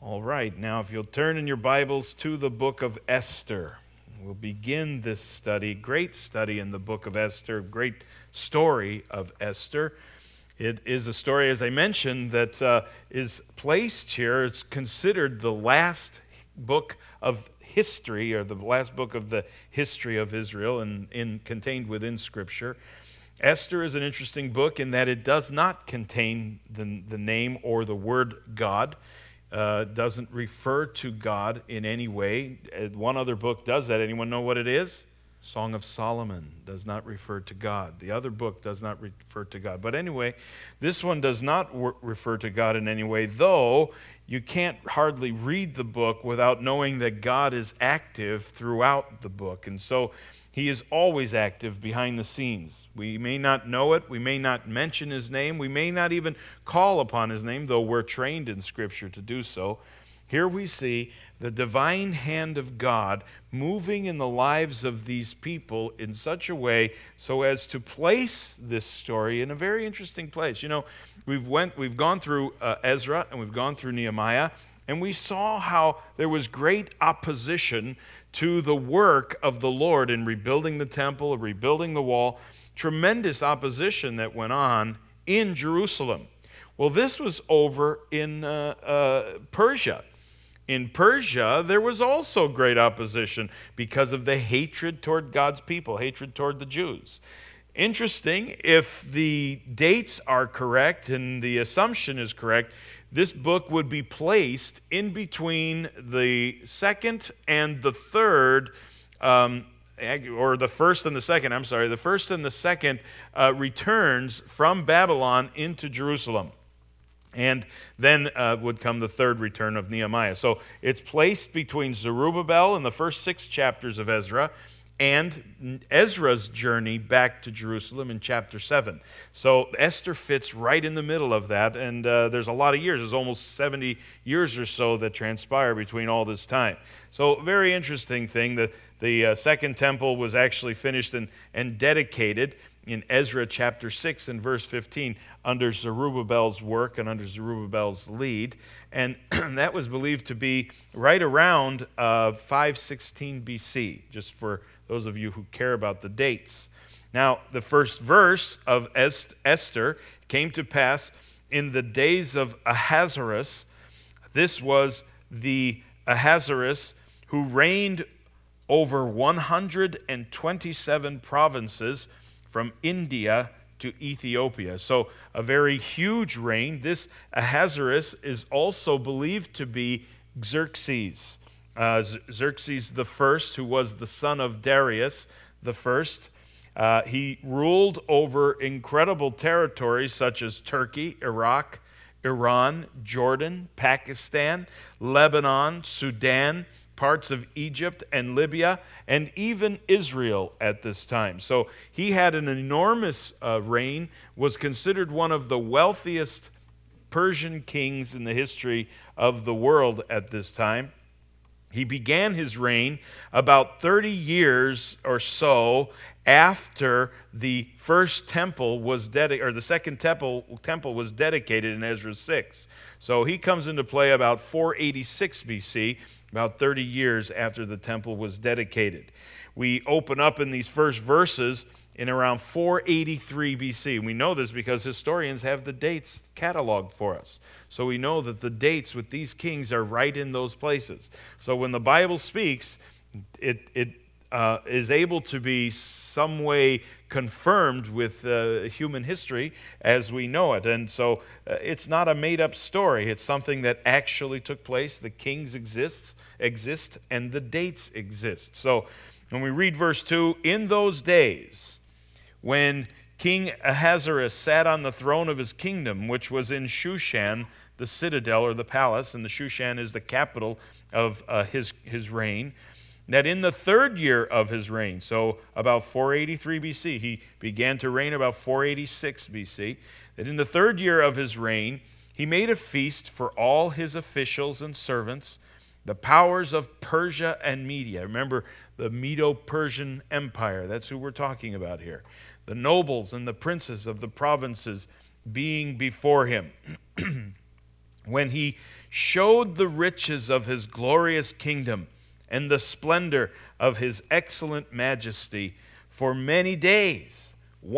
All right, now if you'll turn in your Bibles to the book of Esther, we'll begin this study, great study in the book of Esther, great story of Esther. It is a story, as I mentioned, that is placed here. It's considered the last book of history, or the last book of the history of Israel, and contained within Scripture. Esther is an interesting book in that it does not contain the name or the word God. Doesn't refer to God in any way. One other book does that. Anyone know what it is? Song of Solomon does not refer to God. The other book does not refer to God. But anyway, this one does not refer to God in any way, though you can't hardly read the book without knowing that God is active throughout the book. And so He is always active behind the scenes. We may not know it. We may not mention His name. We may not even call upon His name, though we're trained in Scripture to do so. Here we see the divine hand of God moving in the lives of these people in such a way so as to place this story in a very interesting place. You know, we've gone through Ezra and we've gone through Nehemiah, and we saw how there was great opposition to the work of the Lord in rebuilding the temple, rebuilding the wall, tremendous opposition that went on in Jerusalem. Well, this was over in Persia. In Persia, there was also great opposition because of the hatred toward God's people, hatred toward the Jews. Interesting, if the dates are correct and the assumption is correct, this book would be placed in between the second and the third, or the first and the second, the first and the second returns from Babylon into Jerusalem. And then would come the third return of Nehemiah. So it's placed between Zerubbabel in the first 6 chapters of Ezra and Ezra's journey back to Jerusalem in chapter 7. So Esther fits right in the middle of that, and there's a lot of years. There's almost 70 years or so that transpire between all this time. So very interesting thing. The second temple was actually finished and dedicated in Ezra chapter 6 and verse 15 under Zerubbabel's work and under Zerubbabel's lead. And that was believed to be right around 516 BC, just for those of you who care about the dates. Now, the first verse of Esther came to pass in the days of Ahasuerus. This was the Ahasuerus who reigned over 127 provinces from India to Ethiopia. So a very huge reign. This Ahasuerus is also believed to be Xerxes. Xerxes the first, who was the son of Darius the first. He ruled over incredible territories such as Turkey, Iraq, Iran, Jordan, Pakistan, Lebanon, Sudan, parts of Egypt and Libya, and even Israel at this time. So he had an enormous reign, was considered one of the wealthiest Persian kings in the history of the world at this time. He began his reign about 30 years or so after the first temple was dedicated, or the second temple was dedicated in Ezra 6. So he comes into play about 486 BC, about 30 years after the temple was dedicated. We open up in these first verses in around 483 BC. We know this because historians have the dates cataloged for us. So we know that the dates with these kings are right in those places. So when the Bible speaks, it is able to be some way confirmed with human history as we know it. And so it's not a made-up story. It's something that actually took place. The kings exist, and the dates exist. So when we read verse 2, in those days when King Ahasuerus sat on the throne of his kingdom, which was in Shushan, the citadel or the palace, and the Shushan is the capital of his reign, that in the third year of his reign, so about 483 BC, he began to reign about 486 BC, that in the third year of his reign, he made a feast for all his officials and servants, the powers of Persia and Media. Remember, the Medo-Persian Empire, that's who we're talking about here. The nobles and the princes of the provinces being before him. When he showed the riches of his glorious kingdom and the splendor of his excellent majesty for many days,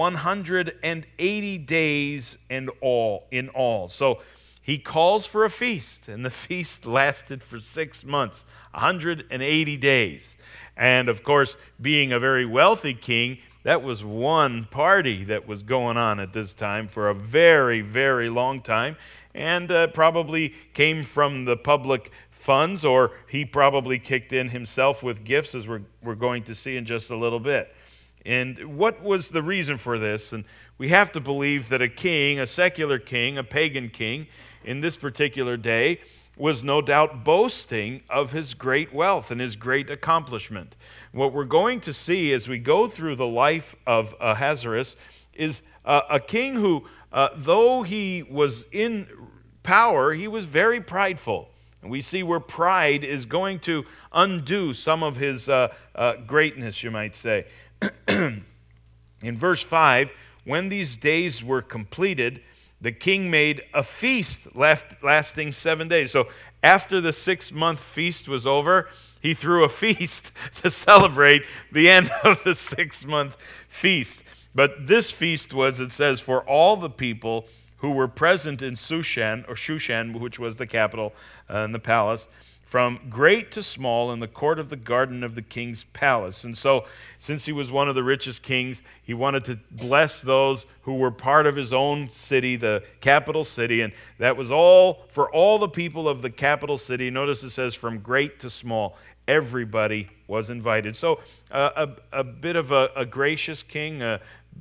180 days in all. So he calls for a feast, and the feast lasted for 6 months, 180 days. And of course, being a very wealthy king, that was one party that was going on at this time for a very, very long time, and probably came from the public funds, or he probably kicked in himself with gifts, as we're going to see in just a little bit. And what was the reason for this? And we have to believe that a king, a secular king, a pagan king, in this particular day, was no doubt boasting of his great wealth and his great accomplishment. What we're going to see as we go through the life of Ahasuerus is a king who, though he was in power, he was very prideful. And we see where pride is going to undo some of his greatness, you might say. In verse 5, when these days were completed, the king made a feast lasting 7 days. So after the 6-month feast was over, he threw a feast to celebrate the end of the 6-month feast. But this feast was, it says, for all the people who were present in Shushan, which was the capital and the palace, from great to small in the court of the garden of the king's palace. And so, since he was one of the richest kings, he wanted to bless those who were part of his own city, the capital city, and that was all for all the people of the capital city. Notice it says from great to small. Everybody was invited. So, a bit of a gracious king, a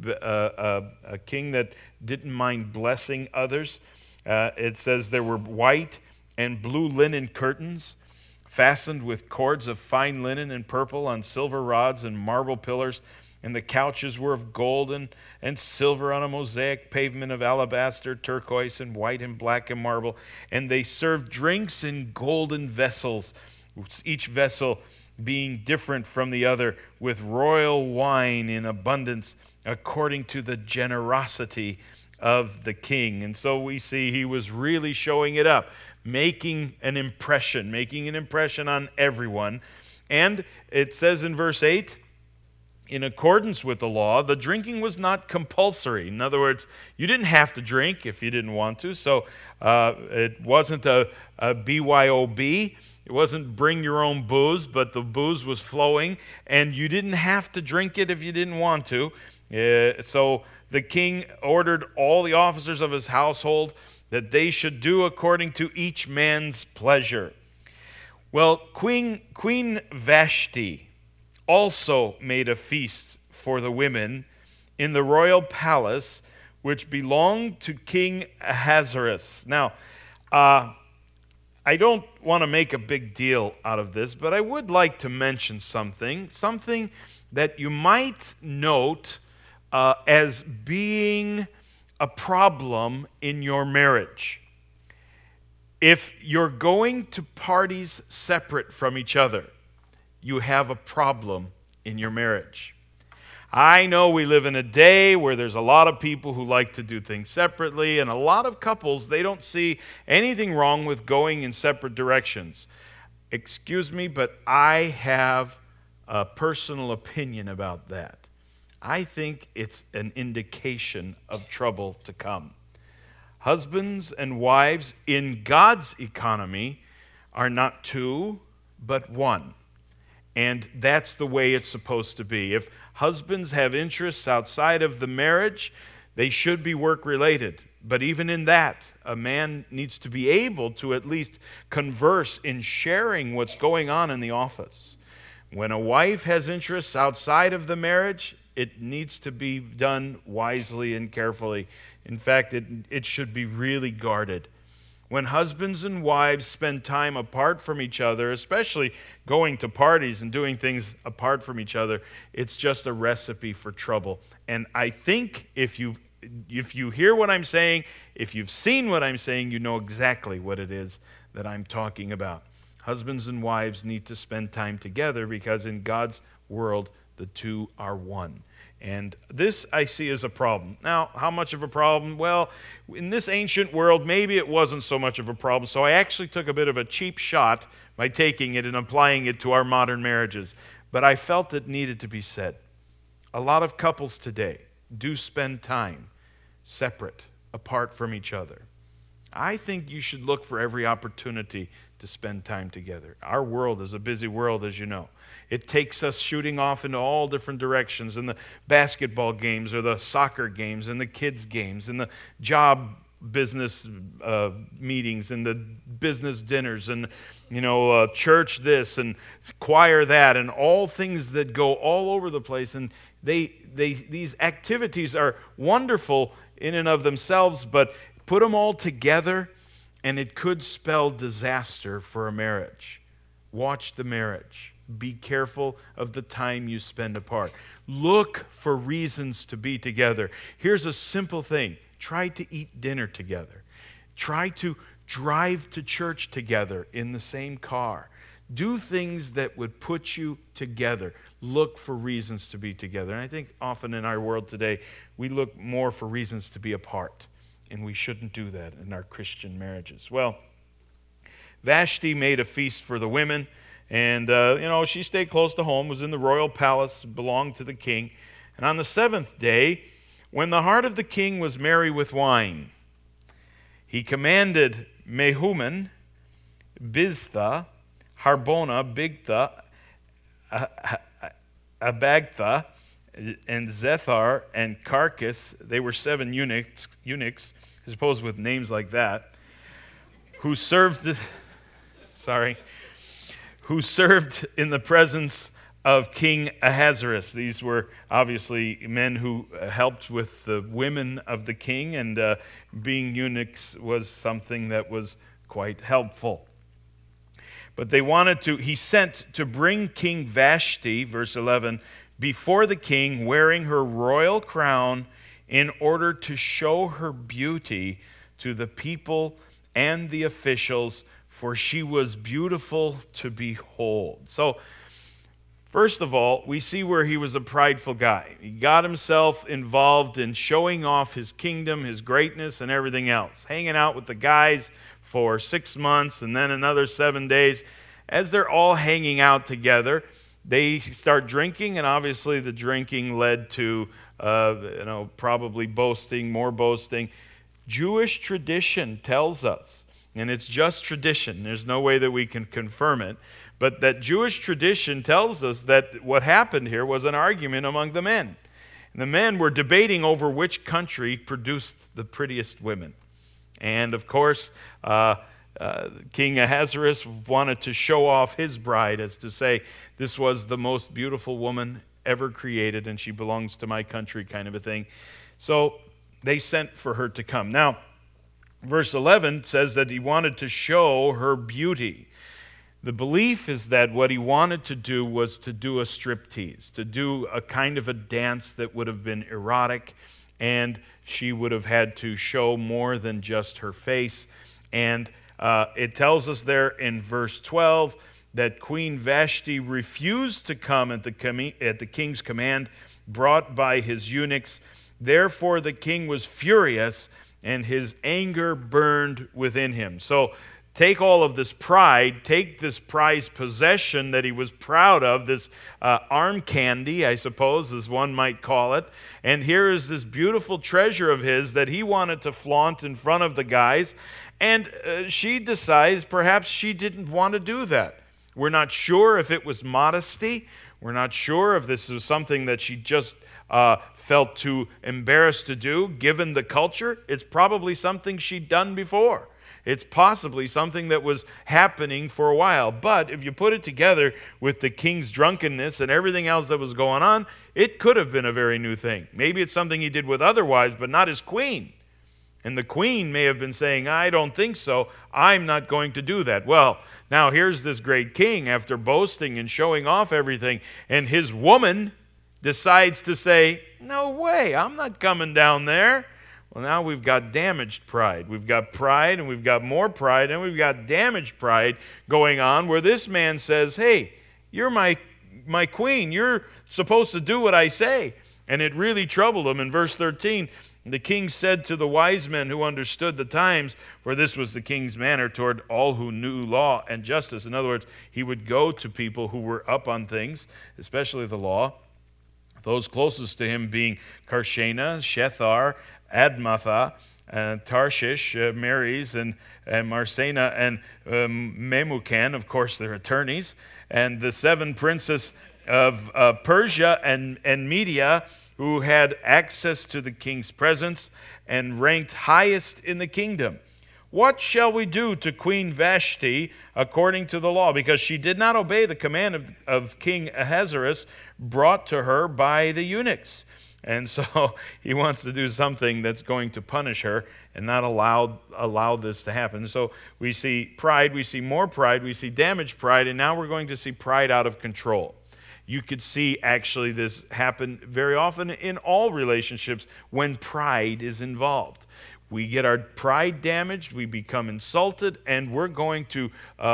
king that didn't mind blessing others. It says there were white and blue linen curtains fastened with cords of fine linen and purple on silver rods and marble pillars, and the couches were of gold and silver on a mosaic pavement of alabaster, turquoise, and white and black and marble. And they served drinks in golden vessels, each vessel being different from the other, with royal wine in abundance, according to the generosity of the king. And so we see he was really showing it up, making an impression on everyone. And it says in verse 8, in accordance with the law, the drinking was not compulsory. In other words, you didn't have to drink if you didn't want to. So it wasn't a BYOB. It wasn't bring your own booze, but the booze was flowing, and you didn't have to drink it if you didn't want to. So the king ordered all the officers of his household that they should do according to each man's pleasure. Well, Queen Vashti also made a feast for the women in the royal palace, which belonged to King Ahasuerus. Now, I don't want to make a big deal out of this, but I would like to mention something that you might note as being a problem in your marriage. If you're going to parties separate from each other, you have a problem in your marriage. I know we live in a day where there's a lot of people who like to do things separately, and a lot of couples, they don't see anything wrong with going in separate directions. Excuse me, but I have a personal opinion about that. I think it's an indication of trouble to come. Husbands and wives in God's economy are not two, but one. And that's the way it's supposed to be. If husbands have interests outside of the marriage, they should be work-related. But even in that, a man needs to be able to at least converse in sharing what's going on in the office. When a wife has interests outside of the marriage, it needs to be done wisely and carefully. In fact, it should be really guarded. When husbands and wives spend time apart from each other, especially going to parties and doing things apart from each other, it's just a recipe for trouble. And I think if you hear what I'm saying, if you've seen what I'm saying, you know exactly what it is that I'm talking about. Husbands and wives need to spend time together because in God's world, the two are one. And this I see as a problem. Now, how much of a problem? Well, in this ancient world, maybe it wasn't so much of a problem. So I actually took a bit of a cheap shot by taking it and applying it to our modern marriages. But I felt it needed to be said. A lot of couples today do spend time separate, apart from each other. I think you should look for every opportunity to spend time together. Our world is a busy world, as you know. It takes us shooting off into all different directions in the basketball games or the soccer games and the kids' games and the job business meetings and the business dinners and, church this and choir that and all things that go all over the place. And these activities are wonderful in and of themselves, but put them all together and it could spell disaster for a marriage. Watch the marriage. Be careful of the time you spend apart. Look for reasons to be together. Here's a simple thing. Try to eat dinner together. Try to drive to church together in the same car. Do things that would put you together. Look for reasons to be together. And I think often in our world today, we look more for reasons to be apart. And we shouldn't do that in our Christian marriages. Well, Vashti made a feast for the women. And, she stayed close to home, was in the royal palace, belonged to the king. And on the seventh day, when the heart of the king was merry with wine, he commanded Mehuman, Biztha, Harbona, Bigtha, Abagtha, and Zethar, and Carcass. They were 7 eunuchs, I suppose with names like that, who served in the presence of King Ahasuerus. These were obviously men who helped with the women of the king, and being eunuchs was something that was quite helpful. But he sent to bring King Vashti, verse 11, before the king wearing her royal crown in order to show her beauty to the people and the officials, for she was beautiful to behold. So, first of all, we see where he was a prideful guy. He got himself involved in showing off his kingdom, his greatness, and everything else. Hanging out with the guys for 6 months and then another 7 days. As they're all hanging out together, they start drinking, and obviously the drinking led to, probably boasting, more boasting. Jewish tradition tells us, and it's just tradition, there's no way that we can confirm it, but that Jewish tradition tells us that what happened here was an argument among the men. And the men were debating over which country produced the prettiest women. And of course, King Ahasuerus wanted to show off his bride, as to say, this was the most beautiful woman ever created, and she belongs to my country, kind of a thing. So they sent for her to come. Now, verse 11 says that he wanted to show her beauty. The belief is that what he wanted to do was to do a striptease, to do a kind of a dance that would have been erotic, and she would have had to show more than just her face. And it tells us there in verse 12 that Queen Vashti refused to come at the king's command brought by his eunuchs. Therefore the king was furious, and his anger burned within him. So take all of this pride, take this prized possession that he was proud of, this arm candy, I suppose, as one might call it, and here is this beautiful treasure of his that he wanted to flaunt in front of the guys, and she decides perhaps she didn't want to do that. We're not sure if it was modesty. We're not sure if this was something that she just felt too embarrassed to do, given the culture. It's probably something she'd done before. It's possibly something that was happening for a while. But if you put it together with the king's drunkenness and everything else that was going on, it could have been a very new thing. Maybe it's something he did with other wives, but not his queen. And the queen may have been saying, I don't think so. I'm not going to do that. Well, now here's this great king after boasting and showing off everything, and his woman decides to say, no way, I'm not coming down there. Well, now we've got damaged pride. We've got pride, and we've got more pride, and we've got damaged pride going on, where this man says, hey, you're my queen. You're supposed to do what I say. And it really troubled him. In verse 13, the king said to the wise men who understood the times, for this was the king's manner toward all who knew law and justice. In other words, he would go to people who were up on things, especially the law, those closest to him being Karshena, Shethar, Admatha, Tarshish, Meres, and Marsena, and Memucan, of course, their attorneys, and the 7 princes of Persia and Media, who had access to the king's presence and ranked highest in the kingdom. What shall we do to Queen Vashti according to the law? Because she did not obey the command of King Ahasuerus brought to her by the eunuchs. And so he wants to do something that's going to punish her and not allow this to happen. So we see pride, we see more pride, we see damaged pride, and now we're going to see pride out of control. You could see actually this happen very often in all relationships when pride is involved. We get our pride damaged, we become insulted, and we're going to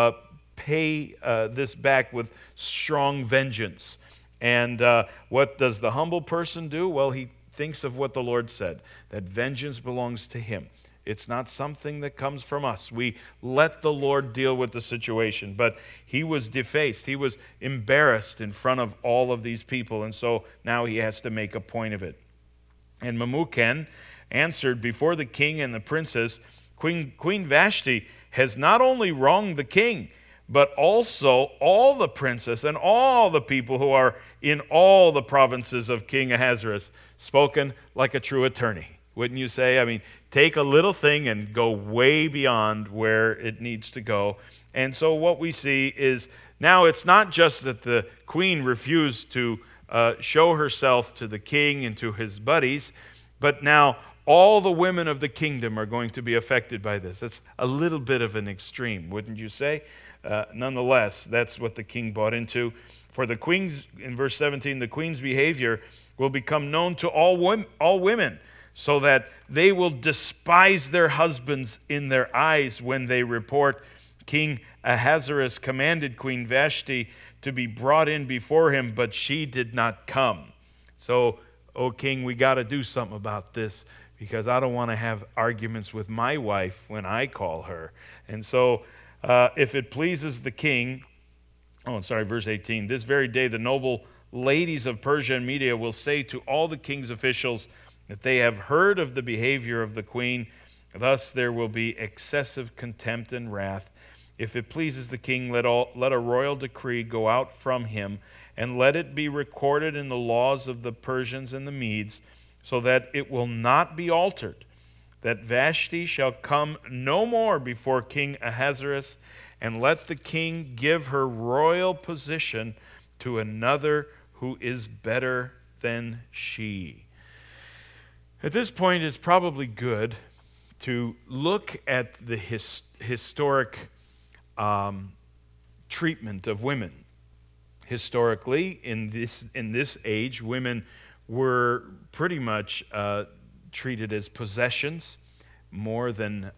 pay this back with strong vengeance. And what does the humble person do? Well, he thinks of what the Lord said, that vengeance belongs to him. It's not something that comes from us. We let the Lord deal with the situation. But he was defaced. He was embarrassed in front of all of these people. And so now he has to make a point of it. And Memucan answered before the king and the princes, Queen Vashti has not only wronged the king, but also all the princes and all the people who are in all the provinces of King Ahasuerus, spoken like a true attorney. Wouldn't you say? I mean, take a little thing and go way beyond where it needs to go. And so what we see is now it's not just that the queen refused to show herself to the king and to his buddies, but now all the women of the kingdom are going to be affected by this. It's a little bit of an extreme, wouldn't you say? Nonetheless, that's what the king bought into. For the queen's, in verse 17, the queen's behavior will become known to all women, so that they will despise their husbands in their eyes when they report, King Ahasuerus commanded Queen Vashti to be brought in before him, but she did not come. So, O king, we got to do something about this, because I don't want to have arguments with my wife when I call her. And so, if it pleases the king, verse 18, this very day the noble ladies of Persia and Media will say to all the king's officials that they have heard of the behavior of the queen. Thus there will be excessive contempt and wrath. If it pleases the king, let a royal decree go out from him, and let it be recorded in the laws of the Persians and the Medes, so that it will not be altered, that Vashti shall come no more before King Ahasuerus, and let the king give her royal position to another who is better than she. At this point, it's probably good to look at the historic treatment of women. Historically, in this age, women were pretty much treated as possessions more than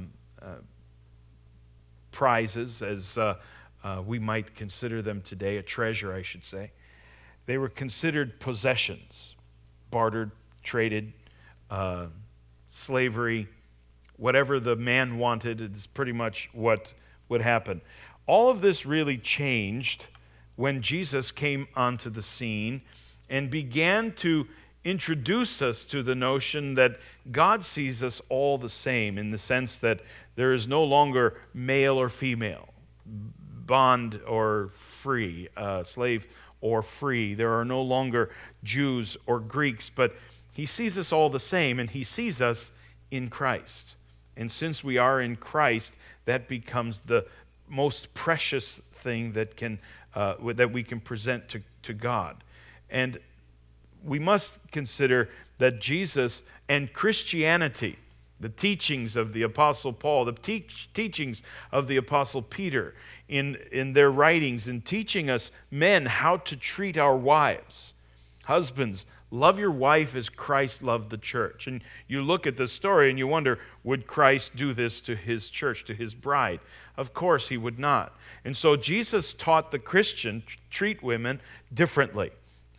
prizes, as we might consider them today, a treasure, I should say. They were considered possessions, bartered, traded, slavery, whatever the man wanted is pretty much what would happen. All of this really changed when Jesus came onto the scene and began to introduce us to the notion that God sees us all the same, in the sense that there is no longer male or female, bond or free, slave or free. There are no longer Jews or Greeks, but he sees us all the same, and he sees us in Christ. And since we are in Christ, that becomes the most precious thing that we can present to God. And we must consider that Jesus and Christianity, the teachings of the Apostle Paul, the teachings of the Apostle Peter in their writings, in teaching us men how to treat our wives. Husbands, love your wife as Christ loved the church. And you look at the story and you wonder, would Christ do this to his church, to his bride? Of course he would not. And so Jesus taught the Christian treat women differently.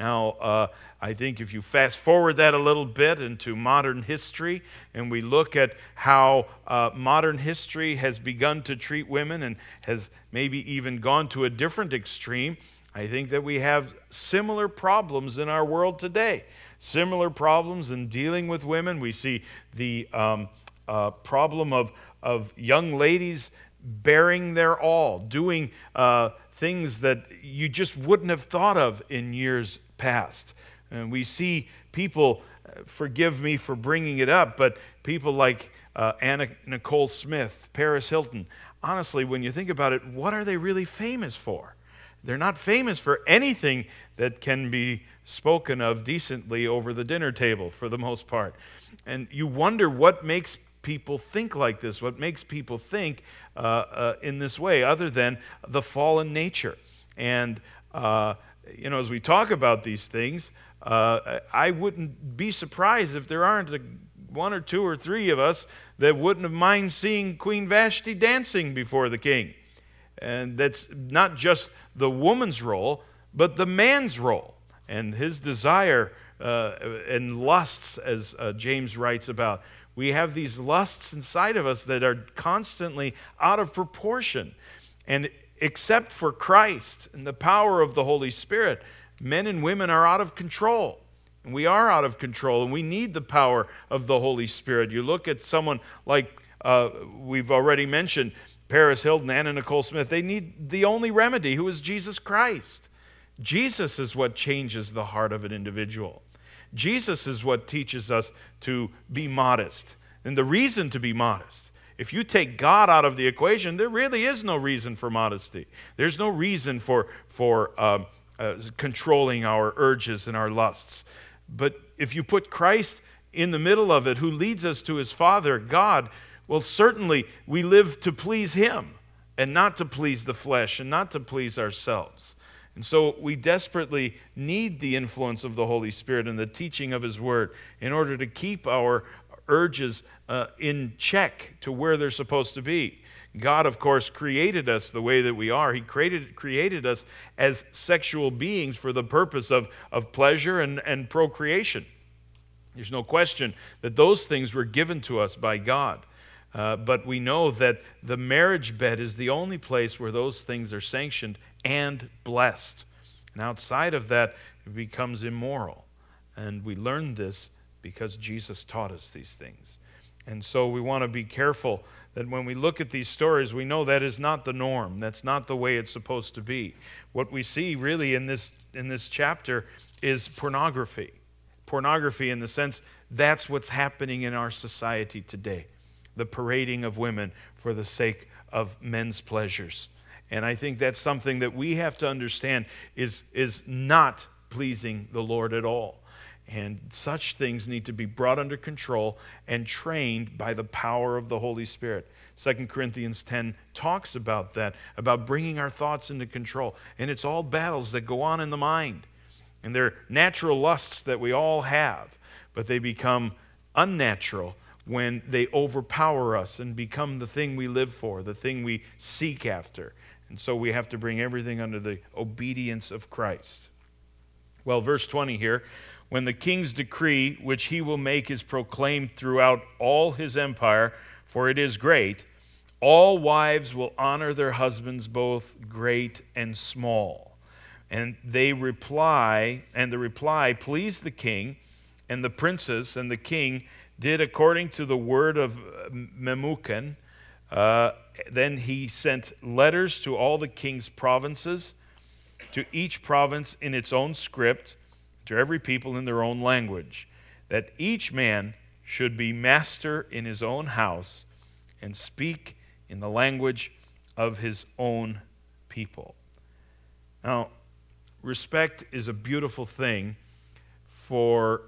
Now, I think if you fast forward that a little bit into modern history, and we look at how modern history has begun to treat women and has maybe even gone to a different extreme, I think that we have similar problems in our world today. Similar problems in dealing with women. We see the problem of young ladies bearing their all, doing things that you just wouldn't have thought of in years past. And we see people, forgive me for bringing it up, but people like Anna Nicole Smith, Paris Hilton. Honestly, when you think about it, what are they really famous for? They're not famous for anything that can be spoken of decently over the dinner table, for the most part. And you wonder what makes people think like this, what makes people think in this way, other than the fallen nature. And, as we talk about these things, I wouldn't be surprised if there aren't one or two or three of us that wouldn't have mind seeing Queen Vashti dancing before the king. And that's not just the woman's role, but the man's role and his desire and lusts, as James writes about. We have these lusts inside of us that are constantly out of proportion. And except for Christ and the power of the Holy Spirit, men and women are out of control. And we are out of control, and we need the power of the Holy Spirit. You look at someone like we've already mentioned, Paris Hilton, Anna Nicole Smith. They need the only remedy, who is Jesus Christ. Jesus is what changes the heart of an individual. Jesus is what teaches us to be modest. And the reason to be modest, if you take God out of the equation, there really is no reason for modesty. There's no reason for controlling our urges and our lusts. But if you put Christ in the middle of it, who leads us to his Father, God, well, certainly we live to please him and not to please the flesh and not to please ourselves. And so we desperately need the influence of the Holy Spirit and the teaching of his word in order to keep our urges in check to where they're supposed to be. God, of course, created us the way that we are. He created us as sexual beings for the purpose of pleasure and procreation. There's no question that those things were given to us by God. But we know that the marriage bed is the only place where those things are sanctioned and blessed. And outside of that, it becomes immoral. And we learned this because Jesus taught us these things. And so we want to be careful that when we look at these stories, we know that is not the norm. That's not the way it's supposed to be. What we see really in this chapter is pornography. Pornography in the sense that's what's happening in our society today. The parading of women for the sake of men's pleasures. And I think that's something that we have to understand is not pleasing the Lord at all. And such things need to be brought under control and trained by the power of the Holy Spirit. 2 Corinthians 10 talks about that, about bringing our thoughts into control. And it's all battles that go on in the mind. And they're natural lusts that we all have, but they become unnatural when they overpower us and become the thing we live for, the thing we seek after. And so we have to bring everything under the obedience of Christ. Well, verse 20 here, when the king's decree, which he will make, is proclaimed throughout all his empire, for it is great, all wives will honor their husbands, both great and small. And the reply pleased the king and the princes, and the king did according to the word of Memucan. Then he sent letters to all the king's provinces, to each province in its own script, to every people in their own language, that each man should be master in his own house and speak in the language of his own people. Now, respect is a beautiful thing for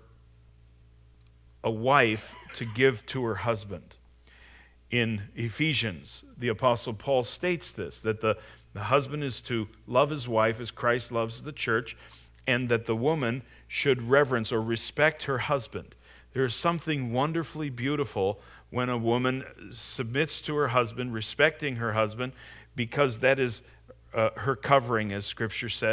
a wife to give to her husband. In Ephesians, the Apostle Paul states this, that the husband is to love his wife as Christ loves the church, and that the woman should reverence or respect her husband. There is something wonderfully beautiful when a woman submits to her husband, respecting her husband, because that is her covering, as Scripture says.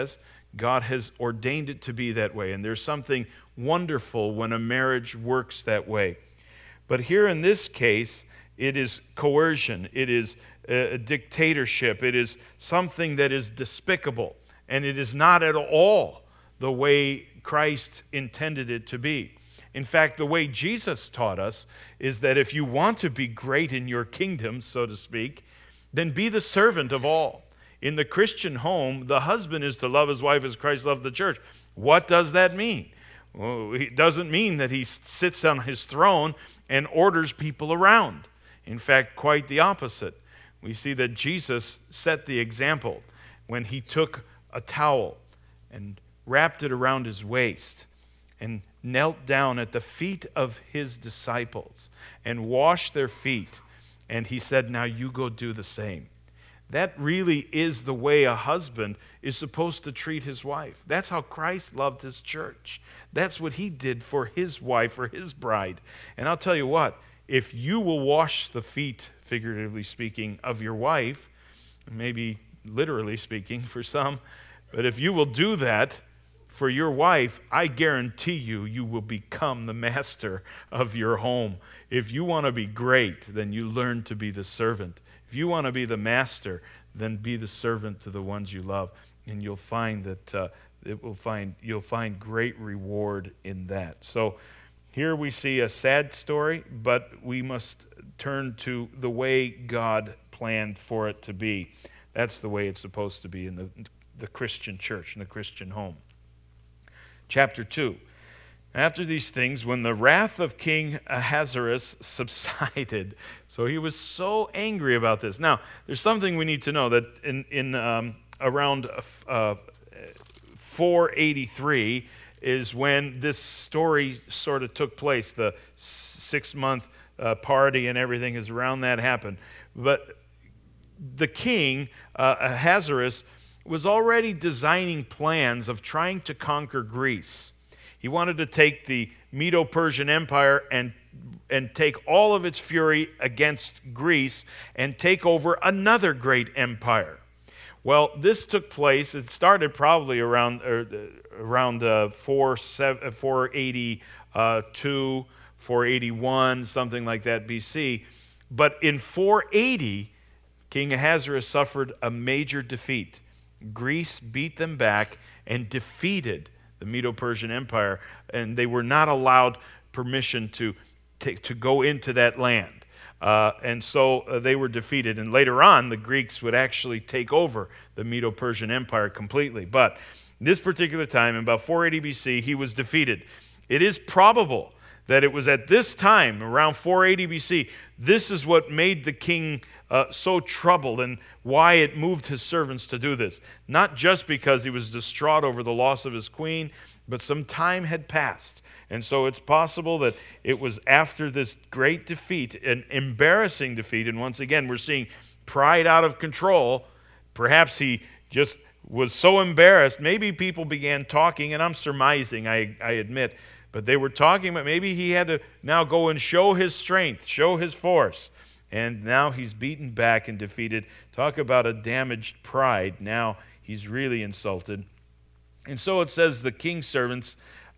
God has ordained it to be that way, and there's something wonderful when a marriage works that way. But here in this case, it is coercion, it is a dictatorship, it is something that is despicable, and it is not at all the way Christ intended it to be. In fact, the way Jesus taught us is that if you want to be great in your kingdom, so to speak, then be the servant of all. In the Christian home, the husband is to love his wife as Christ loved the church. What does that mean? Well, it doesn't mean that he sits on his throne and orders people around. In fact, quite the opposite. We see that Jesus set the example when he took a towel and wrapped it around his waist and knelt down at the feet of his disciples and washed their feet. And he said, now you go do the same. That really is the way a husband is supposed to treat his wife. That's how Christ loved his church. That's what he did for his wife, for his bride. And I'll tell you what, if you will wash the feet, figuratively speaking, of your wife, maybe literally speaking for some, but if you will do that for your wife, I guarantee you, you will become the master of your home. If you want to be great, then you learn to be the servant. If you want to be the master, then be the servant to the ones you love, and you'll find that you'll find great reward in that. So here we see a sad story, but we must turn to the way God planned for it to be. That's the way it's supposed to be in the Christian church, in the Christian home. Chapter 2. After these things, when the wrath of King Ahasuerus subsided, so he was so angry about this. Now, there's something we need to know, that in around 483 is when this story sort of took place. The 6-month party and everything is around that happened. But the king, Ahasuerus, was already designing plans of trying to conquer Greece. He wanted to take the Medo-Persian Empire and take all of its fury against Greece and take over another great empire. Well, this took place, it started probably around 482, 481, something like that BC. But in 480, King Ahasuerus suffered a major defeat. Greece beat them back and defeated the Medo-Persian Empire, and they were not allowed permission to go into that land. And so they were defeated. And later on, the Greeks would actually take over the Medo-Persian Empire completely. But this particular time, in about 480 BC, he was defeated. It is probable that it was at this time, around 480 BC, this is what made the king so troubled and why it moved his servants to do this. Not just because he was distraught over the loss of his queen, but some time had passed. And so it's possible that it was after this great defeat, an embarrassing defeat, and once again we're seeing pride out of control. Perhaps he just was so embarrassed, maybe people began talking, and I'm surmising, I admit, but they were talking about maybe he had to now go and show his strength, show his force. And now he's beaten back and defeated. Talk about a damaged pride. Now he's really insulted. And so it says the king's servants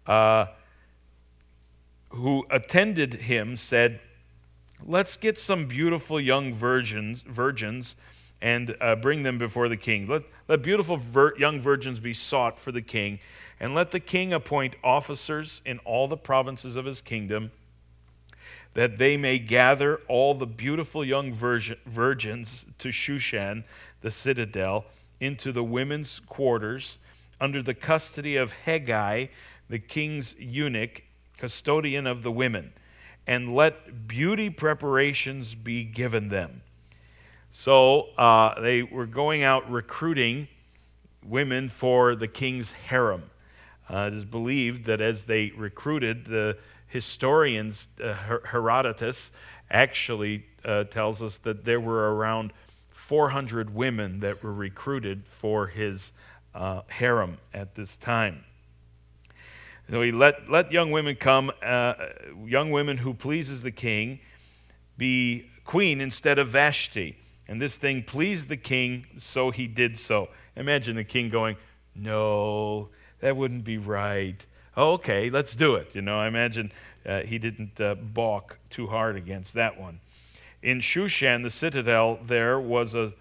who attended him said, let's get some beautiful young virgins and bring them before the king. Let beautiful young virgins be sought for the king, and let the king appoint officers in all the provinces of his kingdom, that they may gather all the beautiful young virgins to Shushan, the citadel, into the women's quarters, under the custody of Hegai, the king's eunuch, custodian of the women, and let beauty preparations be given them. So they were going out recruiting women for the king's harem. It is believed that as they recruited, the historians, Herodotus actually tells us that there were around 400 women that were recruited for his harem at this time. So he let young women come, young women who pleases the king, be queen instead of Vashti. And this thing pleased the king, so he did so. Imagine the king going, No, that wouldn't be right. Oh, okay, let's do it. I imagine he didn't balk too hard against that one. In Shushan, the citadel, there was a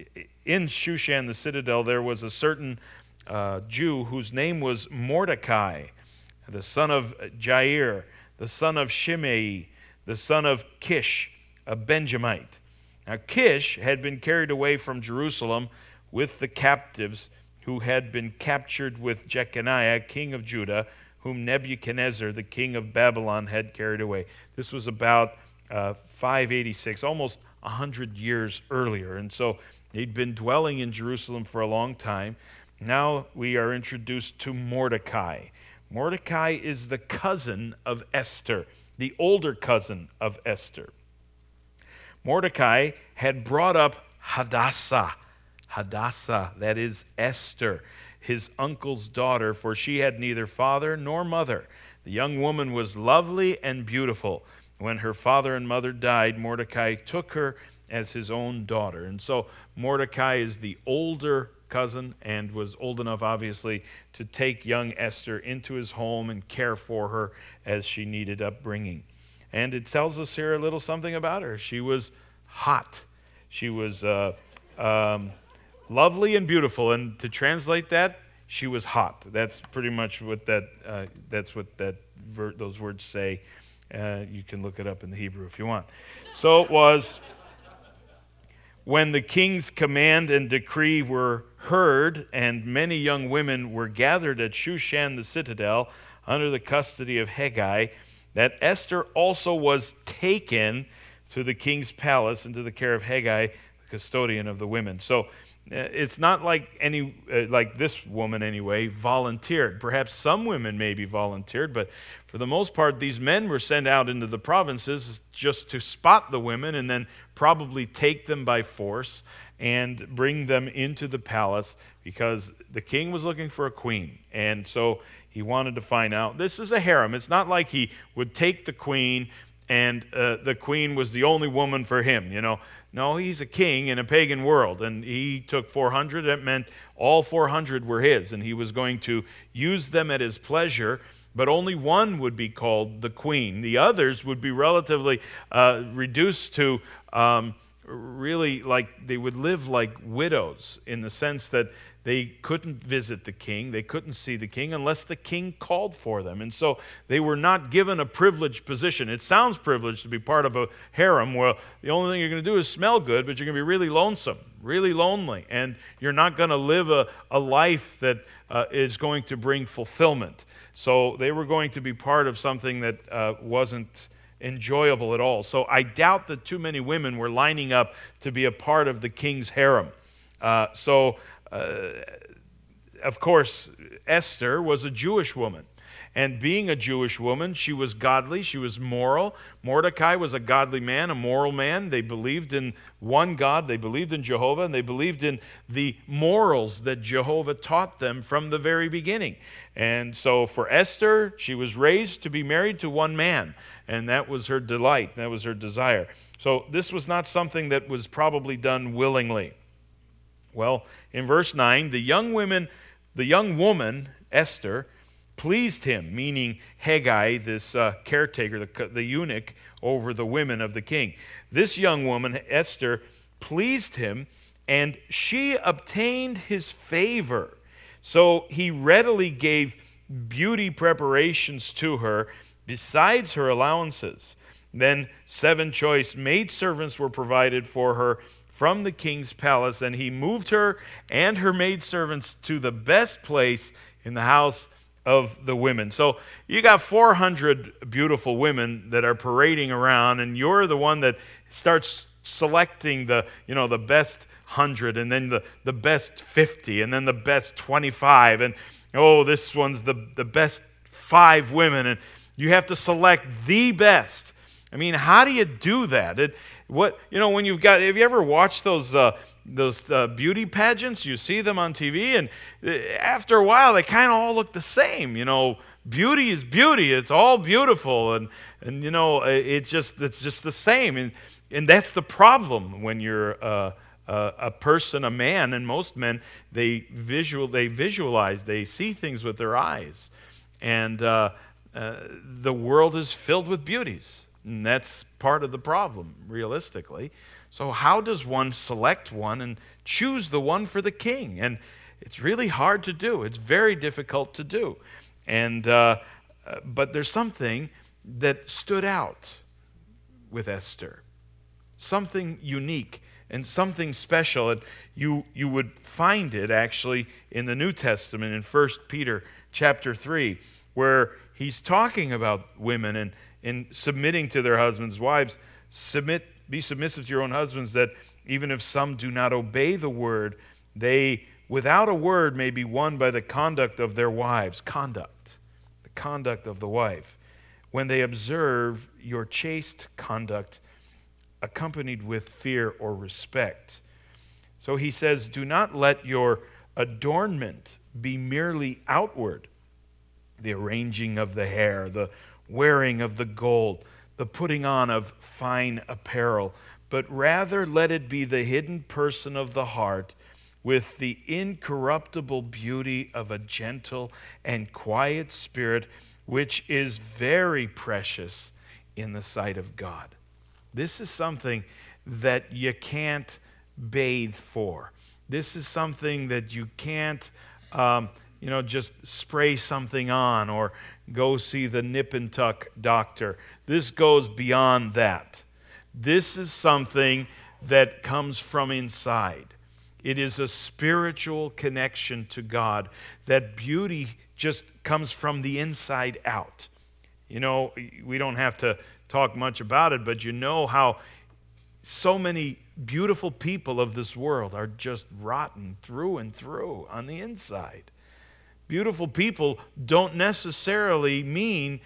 certain Jew whose name was Mordecai, the son of Jair, the son of Shimei, the son of Kish, a Benjamite. Now Kish had been carried away from Jerusalem with the captives who had been captured with Jeconiah, king of Judah, whom Nebuchadnezzar, the king of Babylon, had carried away. This was about 586, almost 100 years earlier. And so he'd been dwelling in Jerusalem for a long time. Now we are introduced to Mordecai. Mordecai is the cousin of Esther, the older cousin of Esther. Mordecai had brought up Hadassah, that is Esther, his uncle's daughter, for she had neither father nor mother. The young woman was lovely and beautiful. When her father and mother died, Mordecai took her as his own daughter. And so Mordecai is the older cousin and was old enough, obviously, to take young Esther into his home and care for her as she needed upbringing. And it tells us here a little something about her. She was hot. She was lovely and beautiful. And to translate that, she was hot. That's pretty much what those words say. You can look it up in the Hebrew if you want. So it was, when the king's command and decree were heard, and many young women were gathered at Shushan the citadel under the custody of Hegai, that Esther also was taken to the king's palace into the care of Hegai, the custodian of the women. So it's not like like this woman anyway volunteered. Perhaps some women maybe volunteered, but for the most part, these men were sent out into the provinces just to spot the women and then probably take them by force and bring them into the palace, because the king was looking for a queen. And so he wanted to find out. This is a harem. It's not like he would take the queen and the queen was the only woman for him, No, he's a king in a pagan world, and he took 400. That meant all 400 were his, and he was going to use them at his pleasure, but only one would be called the queen. The others would be relatively reduced to really like they would live like widows, in the sense that they couldn't visit the king, they couldn't see the king unless the king called for them. And so they were not given a privileged position. It sounds privileged to be part of a harem. Well, the only thing you're going to do is smell good, but you're going to be really lonesome, really lonely, and you're not going to live a life that is going to bring fulfillment. So they were going to be part of something that wasn't enjoyable at all. So I doubt that too many women were lining up to be a part of the king's harem. Of course, Esther was a Jewish woman. And being a Jewish woman, she was godly, she was moral. Mordecai was a godly man, a moral man. They believed in one God, they believed in Jehovah, and they believed in the morals that Jehovah taught them from the very beginning. And so for Esther, she was raised to be married to one man, and that was her delight, that was her desire. So this was not something that was probably done willingly. Well, in verse 9, the young woman, Esther, pleased him, meaning Hegai, this caretaker, the eunuch over the women of the king. This young woman, Esther, pleased him, and she obtained his favor. So he readily gave beauty preparations to her, besides her allowances. Then 7 choice maidservants were provided for her from the king's palace, and he moved her and her maidservants to the best place in the house of the women. So you got 400 beautiful women that are parading around, and you're the one that starts selecting the best 100, and then the best 50, and then the best 25, and this one's the best 5 women, and you have to select the best. I mean, how do you do that? When you've got, have you ever watched those beauty pageants? You see them on TV, and after a while, they kind of all look the same. Beauty is beauty; it's all beautiful, and it's just the same. And that's the problem when you're A person, a man, and most men, they visualize, they see things with their eyes. And the world is filled with beauties. And that's part of the problem, realistically. So how does one select one and choose the one for the king? And it's really hard to do. It's very difficult to do. And but there's something that stood out with Esther. Something unique and something special. And you would find it actually in the New Testament in 1 Peter chapter 3, where he's talking about women and submitting to their husbands. Wives, be submissive to your own husbands, that even if some do not obey the word, they without a word may be won by the conduct of their wives. The conduct of the wife. When they observe your chaste conduct, accompanied with fear or respect. So he says, do not let your adornment be merely outward, the arranging of the hair, the wearing of the gold, the putting on of fine apparel, but rather let it be the hidden person of the heart, with the incorruptible beauty of a gentle and quiet spirit, which is very precious in the sight of God. This is something that you can't bathe for. This is something that you can't, just spray something on or go see the nip and tuck doctor. This goes beyond that. This is something that comes from inside. It is a spiritual connection to God. That beauty just comes from the inside out. You know, we don't have to talk much about it, but you know how so many beautiful people of this world are just rotten through and through on the inside. Beautiful people does not necessarily mean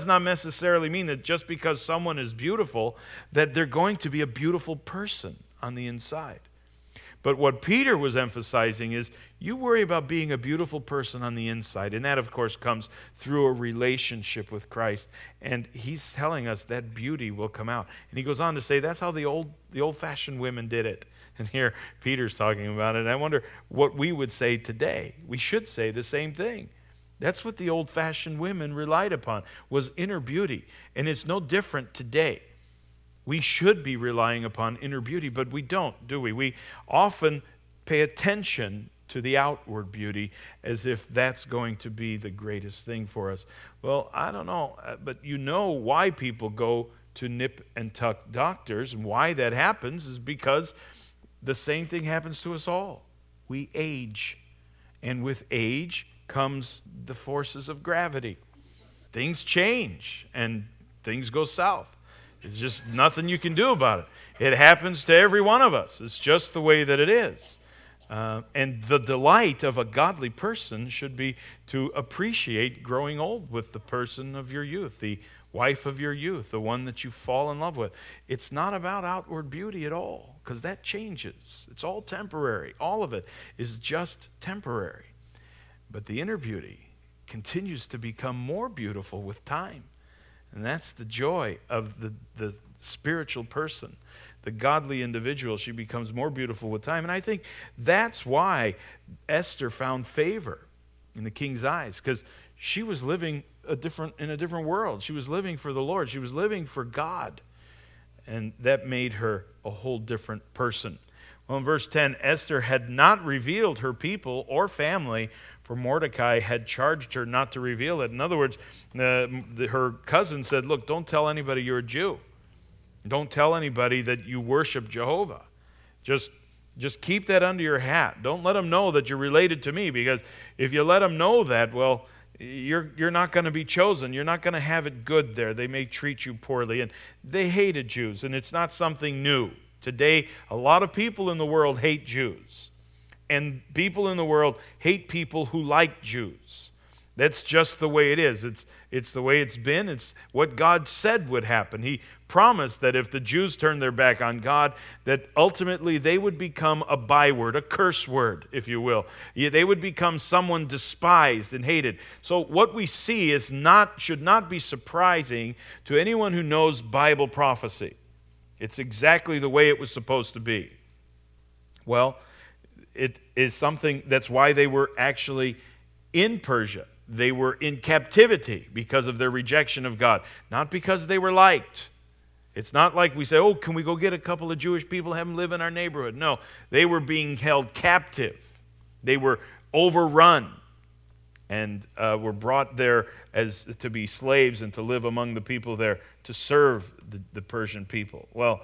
that just because someone is beautiful, that they're going to be a beautiful person on the inside. But what Peter was emphasizing is, you worry about being a beautiful person on the inside, and that, of course, comes through a relationship with Christ. And he's telling us that beauty will come out. And he goes on to say that's how the old-fashioned women did it. And here Peter's talking about it. And I wonder what we would say today. We should say the same thing. That's what the old-fashioned women relied upon, was inner beauty. And it's no different today. We should be relying upon inner beauty, but we don't, do we? We often pay attention to the outward beauty as if that's going to be the greatest thing for us. Well, I don't know, but you know why people go to nip and tuck doctors, and why that happens is because the same thing happens to us all. We age, and with age comes the forces of gravity. Things change, and things go south. It's just nothing you can do about it. It happens to every one of us. It's just the way that it is. And the delight of a godly person should be to appreciate growing old with the person of your youth, the wife of your youth, the one that you fall in love with. It's not about outward beauty at all, because that changes. It's all temporary. All of it is just temporary. But the inner beauty continues to become more beautiful with time. And that's the joy of the spiritual person. The godly individual, she becomes more beautiful with time. And I think that's why Esther found favor in the king's eyes, because she was living in a different world. She was living for the Lord. She was living for God. And that made her a whole different person. Well, in verse 10, Esther had not revealed her people or family, for Mordecai had charged her not to reveal it. In other words, her cousin said, look, don't tell anybody you're a Jew. Don't tell anybody that you worship Jehovah. Just keep that under your hat. Don't let them know that you're related to me, because if you let them know that, well, you're not going to be chosen. You're not going to have it good there. They may treat you poorly. And they hated Jews, and it's not something new. Today, a lot of people in the world hate Jews. And people in the world hate people who like Jews. That's just the way it is. It's the way it's been. It's what God said would happen. He promised that if the Jews turned their back on God, that ultimately they would become a byword, a curse word, if you will. They would become someone despised and hated. So what we see should not be surprising to anyone who knows Bible prophecy. It's exactly the way it was supposed to be. Well, it is something that's why they were actually in Persia. They were in captivity because of their rejection of God, not because they were liked. It's not like we say, oh, can we go get a couple of Jewish people, have them live in our neighborhood? No, they were being held captive. They were overrun and were brought there as to be slaves and to live among the people there to serve the Persian people. Well,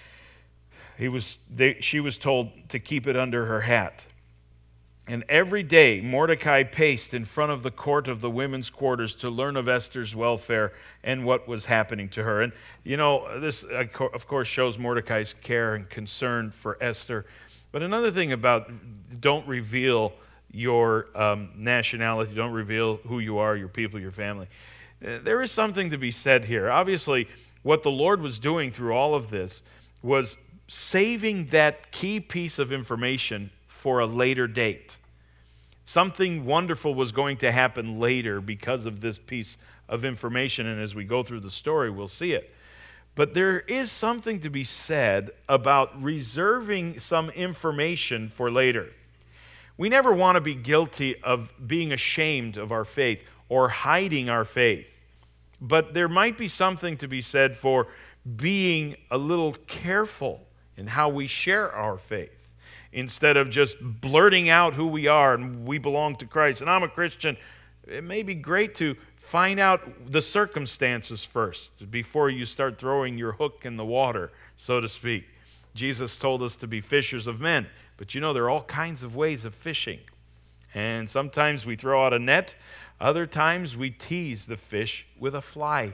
she was told to keep it under her hat. And every day Mordecai paced in front of the court of the women's quarters to learn of Esther's welfare and what was happening to her. And, this, of course, shows Mordecai's care and concern for Esther. But another thing about don't reveal your nationality, don't reveal who you are, your people, your family. There is something to be said here. Obviously, what the Lord was doing through all of this was saving that key piece of information for a later date. Something wonderful was going to happen later because of this piece of information, and as we go through the story, we'll see it. But there is something to be said about reserving some information for later. We never want to be guilty of being ashamed of our faith or hiding our faith. But there might be something to be said for being a little careful in how we share our faith. Instead of just blurting out who we are and we belong to Christ and I'm a Christian, it may be great to find out the circumstances first before you start throwing your hook in the water, so to speak. Jesus told us to be fishers of men, but there are all kinds of ways of fishing. And sometimes we throw out a net, other times we tease the fish with a fly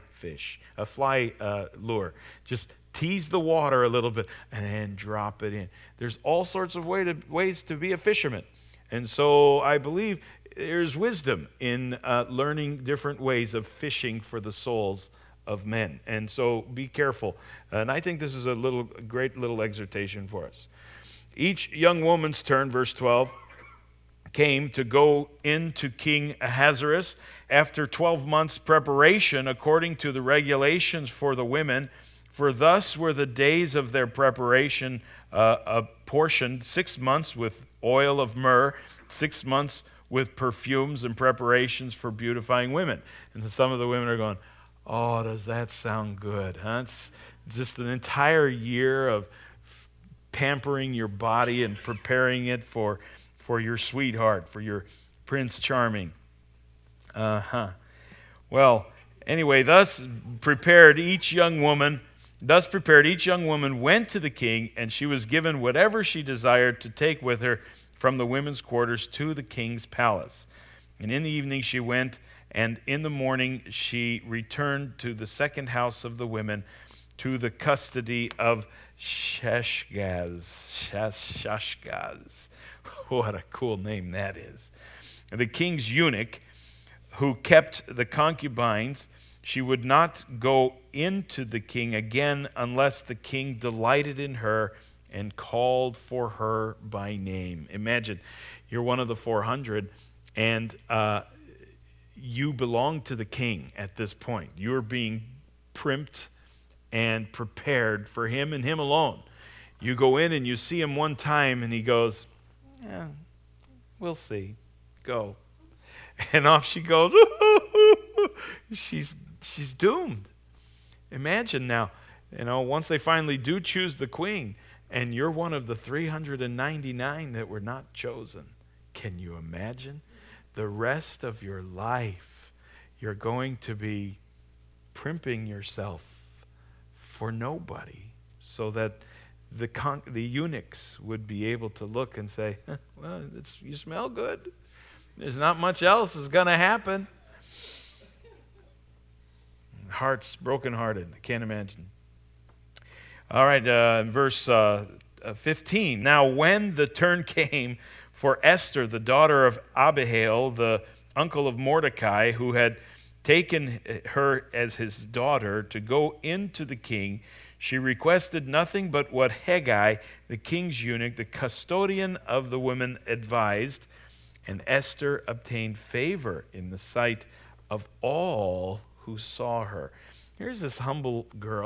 lure. Just tease the water a little bit and then drop it in. There's all sorts of ways to be a fisherman. And so I believe there's wisdom in learning different ways of fishing for the souls of men. And so be careful. And I think this is a great little exhortation for us. Each young woman's turn, verse 12, came to go into King Ahasuerus after 12 months' preparation according to the regulations for the women. For thus were the days of their preparation apportioned, 6 months with oil of myrrh, 6 months with perfumes and preparations for beautifying women. And so some of the women are going, oh, does that sound good? Huh? It's just an entire year of pampering your body and preparing it for your sweetheart, for your Prince Charming. Well, anyway, thus prepared each young woman went to the king, and she was given whatever she desired to take with her from the women's quarters to the king's palace. And in the evening she went, and in the morning she returned to the second house of the women, to the custody of Shashgaz. What a cool name that is. And the king's eunuch, who kept the concubines, she would not go into the king again unless the king delighted in her and called for her by name. Imagine, you're one of the 400, and you belong to the king at this point. You're being primped and prepared for him and him alone. You go in and you see him one time, and he goes, yeah, we'll see. Go. And off she goes. She's doomed. Imagine now, once they finally do choose the queen, and you're one of the 399 that were not chosen. Can you imagine? The rest of your life, you're going to be primping yourself for nobody, so that the eunuchs would be able to look and say, well, you smell good. There's not much else is going to happen. Hearts brokenhearted. I can't imagine. All right, verse 15. Now when the turn came for Esther, the daughter of Abihail, the uncle of Mordecai, who had taken her as his daughter to go into the king, she requested nothing but what Hegai, the king's eunuch, the custodian of the women, advised, and Esther obtained favor in the sight of all who saw her. Here's this humble girl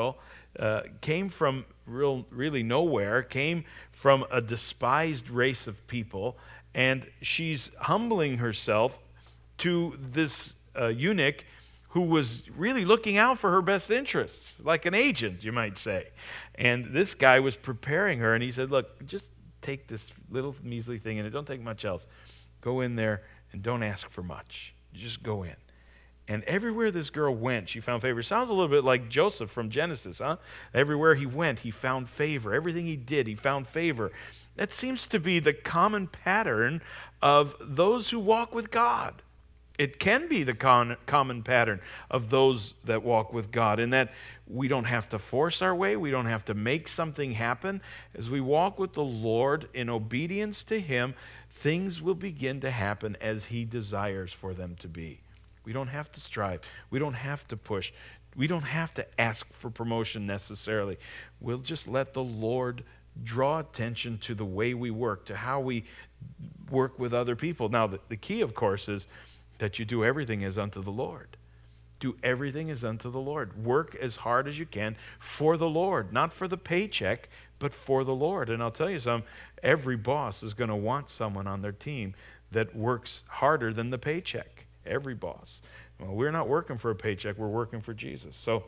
came from really nowhere, came from a despised race of people, and she's humbling herself to this eunuch who was really looking out for her best interests, like an agent, you might say. And this guy was preparing her, and he said, look, just take this little measly thing, and it don't take much else. Go in there and don't ask for much. Just go in. And everywhere this girl went, she found favor. Sounds a little bit like Joseph from Genesis, huh? Everywhere he went, he found favor. Everything he did, he found favor. That seems to be the common pattern of those who walk with God. It can be the common pattern of those that walk with God, in that we don't have to force our way. We don't have to make something happen. As we walk with the Lord in obedience to Him, things will begin to happen as He desires for them to be. We don't have to strive. We don't have to push. We don't have to ask for promotion necessarily. We'll just let the Lord draw attention to the way we work, to how we work with other people. Now, the key, of course, is that you do everything as unto the Lord. Do everything as unto the Lord. Work as hard as you can for the Lord, not for the paycheck, but for the Lord. And I'll tell you something, every boss is going to want someone on their team that works harder than the paycheck. Every boss. Well, we're not working for a paycheck, we're working for Jesus. So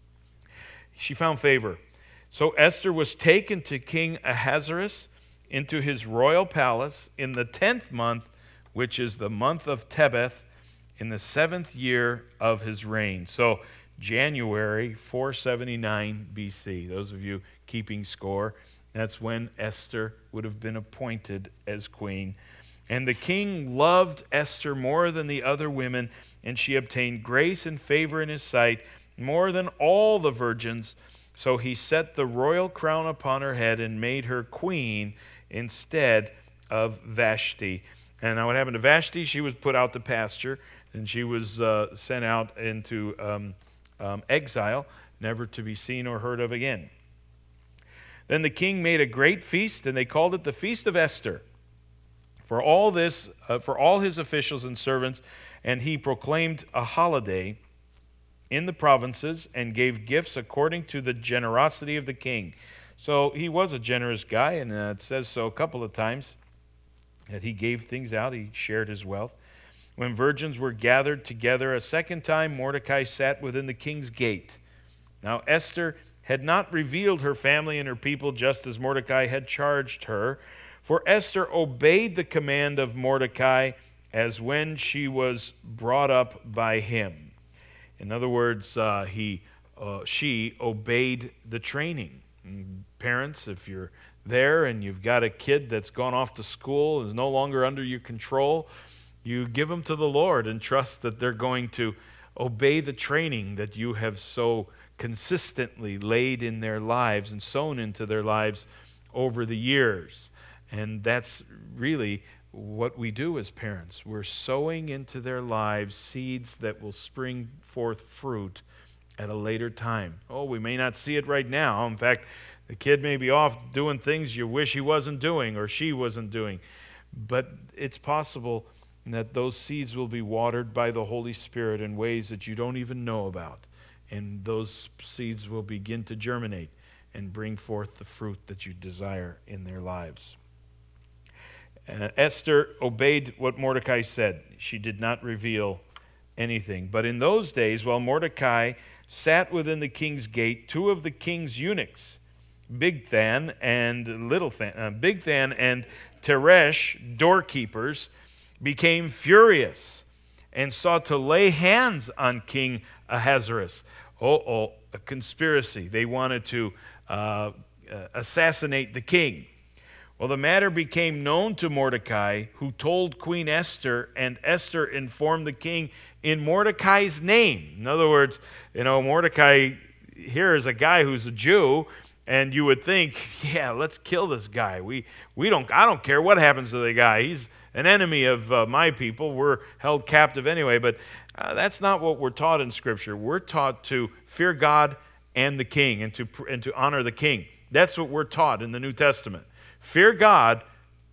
she found favor. So Esther was taken to King Ahasuerus into his royal palace in the 10th month, which is the month of Tebeth, in the 7th year of his reign. So January 479 BC. Those of you keeping score, that's when Esther would have been appointed as queen. And the king loved Esther more than the other women, and she obtained grace and favor in his sight more than all the virgins. So he set the royal crown upon her head and made her queen instead of Vashti. And now what happened to Vashti? She was put out to pasture, and she was sent out into exile, never to be seen or heard of again. Then the king made a great feast, and they called it the Feast of Esther. For all his officials and servants, and he proclaimed a holiday in the provinces and gave gifts according to the generosity of the king. So he was a generous guy, and it says so a couple of times that he gave things out, he shared his wealth. When virgins were gathered together a second time, Mordecai sat within the king's gate. Now Esther had not revealed her family and her people just as Mordecai had charged her, for Esther obeyed the command of Mordecai as when she was brought up by him. In other words, she obeyed the training. And parents, if you're there and you've got a kid that's gone off to school and is no longer under your control, you give them to the Lord and trust that they're going to obey the training that you have so consistently laid in their lives and sown into their lives over the years. And that's really what we do as parents. We're sowing into their lives seeds that will spring forth fruit at a later time. Oh, we may not see it right now. In fact, the kid may be off doing things you wish he wasn't doing or she wasn't doing. But it's possible that those seeds will be watered by the Holy Spirit in ways that you don't even know about. And those seeds will begin to germinate and bring forth the fruit that you desire in their lives. Esther obeyed what Mordecai said. She did not reveal anything. But in those days, while Mordecai sat within the king's gate, two of the king's eunuchs, Bigthan and Teresh, doorkeepers, became furious and sought to lay hands on King Ahasuerus. A conspiracy. They wanted to assassinate the king. Well, the matter became known to Mordecai, who told Queen Esther, and Esther informed the king in Mordecai's name. In other words, Mordecai here is a guy who's a Jew, and you would think, yeah, let's kill this guy. I don't care what happens to the guy. He's an enemy of my people. We're held captive anyway. But that's not what we're taught in Scripture. We're taught to fear God and the king, and to honor the king. That's what we're taught in the New Testament. Fear God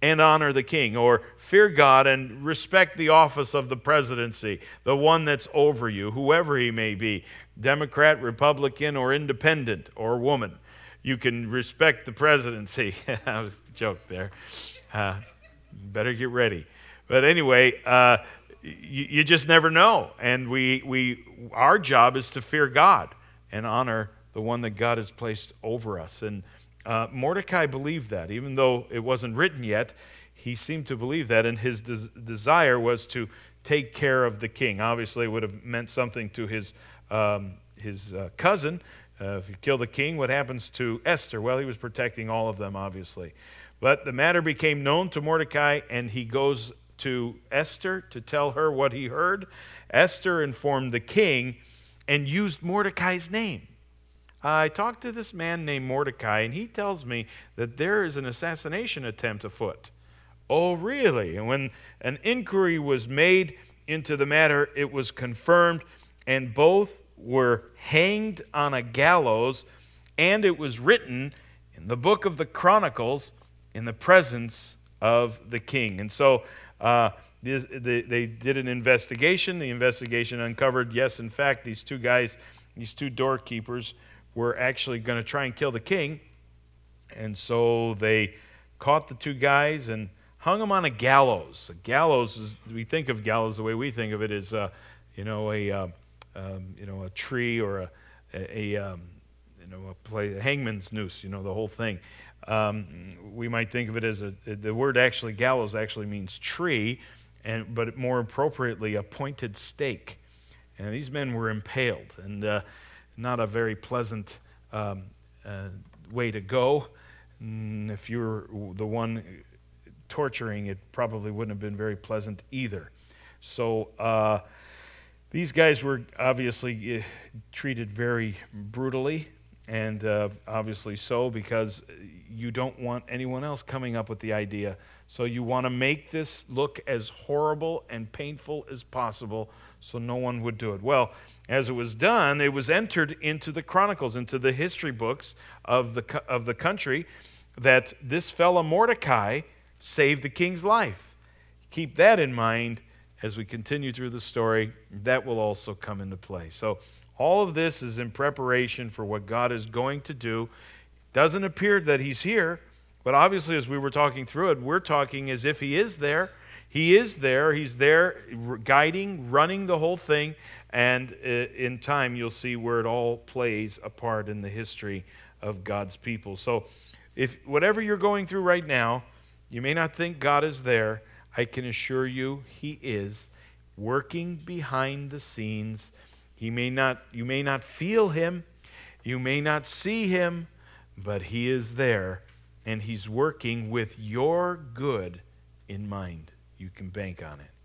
and honor the king, or fear God and respect the office of the presidency, the one that's over you, whoever he may be, Democrat, Republican, or independent, or woman. You can respect the presidency. That was a joke there. Better get ready. But anyway, you just never know. And our job is to fear God and honor the one that God has placed over us. And Mordecai believed that. Even though it wasn't written yet, he seemed to believe that, and his desire was to take care of the king. Obviously, it would have meant something to his cousin. If you kill the king, what happens to Esther? Well, he was protecting all of them, obviously. But the matter became known to Mordecai, and he goes to Esther to tell her what he heard. Esther informed the king and used Mordecai's name. I talked to this man named Mordecai, and he tells me that there is an assassination attempt afoot. Oh, really? And when an inquiry was made into the matter, it was confirmed, and both were hanged on a gallows, and it was written in the book of the Chronicles in the presence of the king. And so they did an investigation. The investigation uncovered, yes, in fact, these two guys, these two doorkeepers, were actually going to try and kill the king. And so they caught the two guys and hung them on a gallows. A gallows is, we think of gallows the way we think of it is, a tree or a hangman's noose. The whole thing. We might think of it as the word actually gallows actually means tree, but more appropriately a pointed stake. And these men were impaled, and not a very pleasant way to go. If you were the one torturing, it probably wouldn't have been very pleasant either. So these guys were obviously treated very brutally, and obviously so, because you don't want anyone else coming up with the idea. So you want to make this look as horrible and painful as possible so no one would do it. Well, as it was done, it was entered into the Chronicles, into the history books of the country, that this fellow Mordecai saved the king's life. Keep that in mind as we continue through the story. That will also come into play. So all of this is in preparation for what God is going to do. It doesn't appear that he's here, but obviously as we were talking through it, we're talking as if he is there. He is there. He's there guiding, running the whole thing. And in time, you'll see where it all plays a part in the history of God's people. So if whatever you're going through right now, you may not think God is there. I can assure you he is working behind the scenes. You may not feel him. You may not see him, but he is there, and he's working with your good in mind. You can bank on it.